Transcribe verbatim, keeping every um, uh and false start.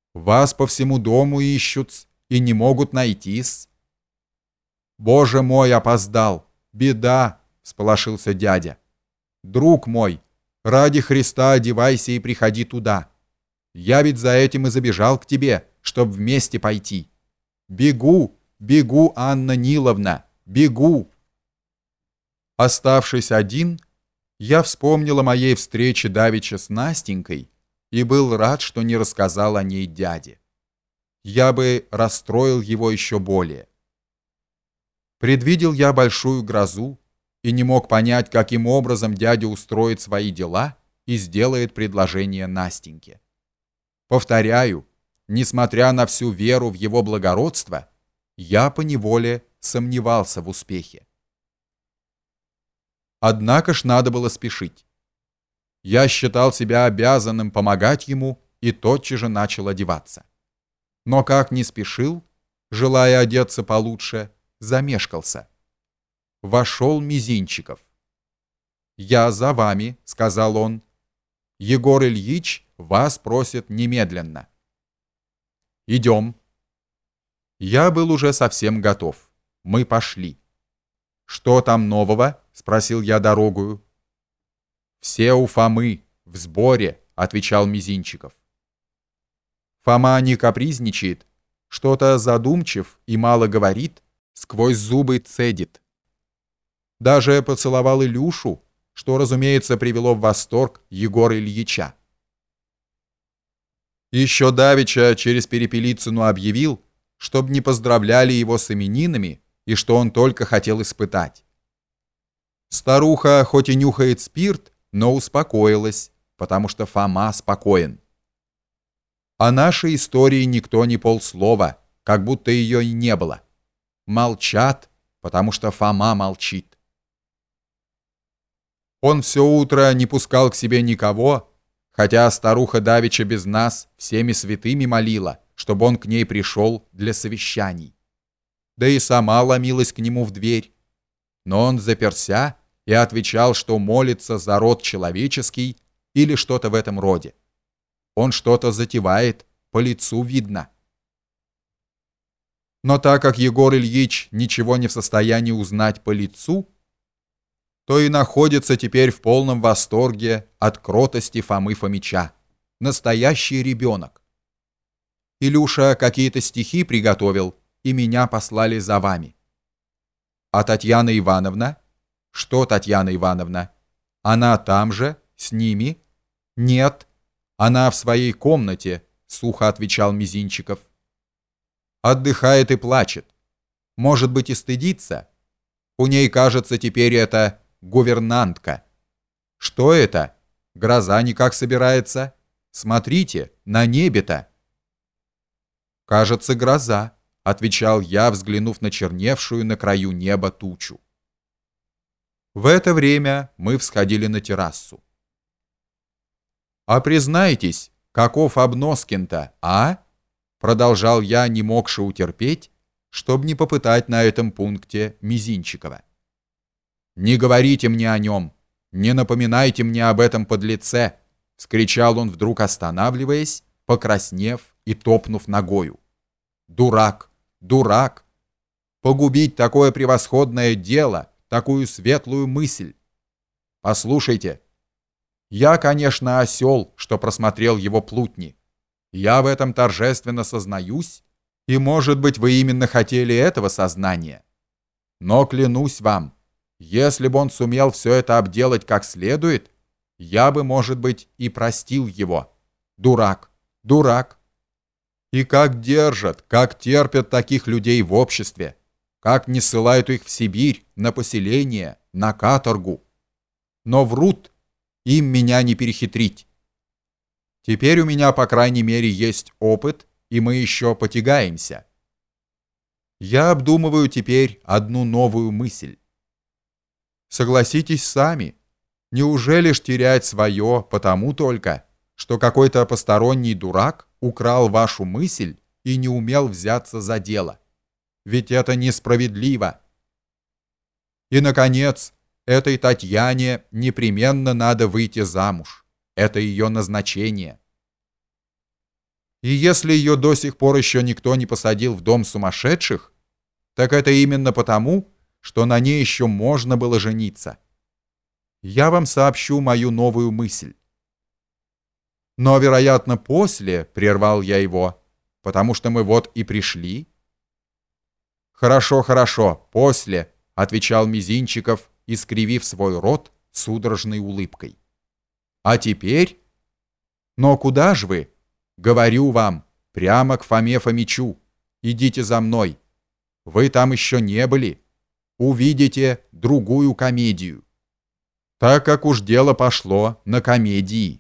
Вас по всему дому ищут и не могут найти-с. Боже мой, опоздал! Беда! Всполошился дядя. Друг мой, ради Христа одевайся и приходи туда. Я ведь за этим и забежал к тебе, чтоб вместе пойти. Бегу, бегу, Анна Ниловна, бегу. Оставшись один, я вспомнил о моей встрече давеча с Настенькой и был рад, что не рассказал о ней дяде. Я бы расстроил его еще более. Предвидел я большую грозу и не мог понять, каким образом дядя устроит свои дела и сделает предложение Настеньке. Повторяю, несмотря на всю веру в его благородство, я поневоле сомневался в успехе. Однако ж надо было спешить. Я считал себя обязанным помогать ему и тотчас же начал одеваться. Но как не спешил, желая одеться получше, замешкался. Вошел Мизинчиков. «Я за вами», — сказал он. «Егор Ильич вас просит немедленно». «Идем». Я был уже совсем готов. Мы пошли. «Что там нового?» — спросил я дорогую. «Все у Фомы, в сборе», — отвечал Мизинчиков. Фома не капризничает, что-то задумчив и мало говорит, сквозь зубы цедит. Даже поцеловал Илюшу, что, разумеется, привело в восторг Егора Ильича. Еще давеча через Перепелицыну объявил, чтоб не поздравляли его с именинами и что он только хотел испытать. Старуха хоть и нюхает спирт, но успокоилась, потому что Фома спокоен. О нашей истории никто не полслова, как будто ее и не было. Молчат, потому что Фома молчит. Он все утро не пускал к себе никого, хотя старуха давеча без нас всеми святыми молила, чтобы он к ней пришел для совещаний. Да и сама ломилась к нему в дверь. Но он заперся и отвечал, что молится за род человеческий или что-то в этом роде. Он что-то затевает, по лицу видно. Но так как Егор Ильич ничего не в состоянии узнать по лицу, то и находится теперь в полном восторге от кротости Фомы Фомича. Настоящий ребенок. Илюша какие-то стихи приготовил, и меня послали за вами. А Татьяна Ивановна? Что Татьяна Ивановна? Она там же, с ними? Нет, она в своей комнате, сухо отвечал Мизинчиков. Отдыхает и плачет. Может быть, и стыдится. У ней, кажется, теперь это гувернантка. Что это? Гроза никак собирается. Смотрите, на небе-то. Кажется, гроза, отвечал я, взглянув на черневшую на краю неба тучу. В это время мы всходили на террасу. «А признайтесь, каков Обноскин-то, а?» Продолжал я, не могши утерпеть, чтобы не попытать на этом пункте Мизинчикова. «Не говорите мне о нем, не напоминайте мне об этом подлеце!» — вскричал он, вдруг останавливаясь, покраснев и топнув ногою. «Дурак! Дурак! Погубить такое превосходное дело, такую светлую мысль! Послушайте, я, конечно, осел, что просмотрел его плутни. Я в этом торжественно сознаюсь, и, может быть, вы именно хотели этого сознания. Но клянусь вам, если бы он сумел все это обделать как следует, я бы, может быть, и простил его. Дурак! Дурак! И как держат, как терпят таких людей в обществе, как не ссылают их в Сибирь, на поселение, на каторгу. Но врут, им меня не перехитрить. Теперь у меня, по крайней мере, есть опыт, и мы еще потягаемся. Я обдумываю теперь одну новую мысль. Согласитесь сами, неужели ж терять свое потому только, что какой-то посторонний дурак украл вашу мысль и не умел взяться за дело? Ведь это несправедливо. И, наконец, этой Татьяне непременно надо выйти замуж. Это ее назначение. И если ее до сих пор еще никто не посадил в дом сумасшедших, так это именно потому, что на ней еще можно было жениться. Я вам сообщу мою новую мысль. Но, вероятно, после, прервал я его, потому что мы вот и пришли. Хорошо, хорошо, после, отвечал Мизинчиков, искривив свой рот судорожной улыбкой. А теперь? Но куда ж вы? Говорю вам, прямо к Фоме Фомичу. Идите за мной. Вы там еще не были. Увидите другую комедию. Так как уж дело пошло на комедии.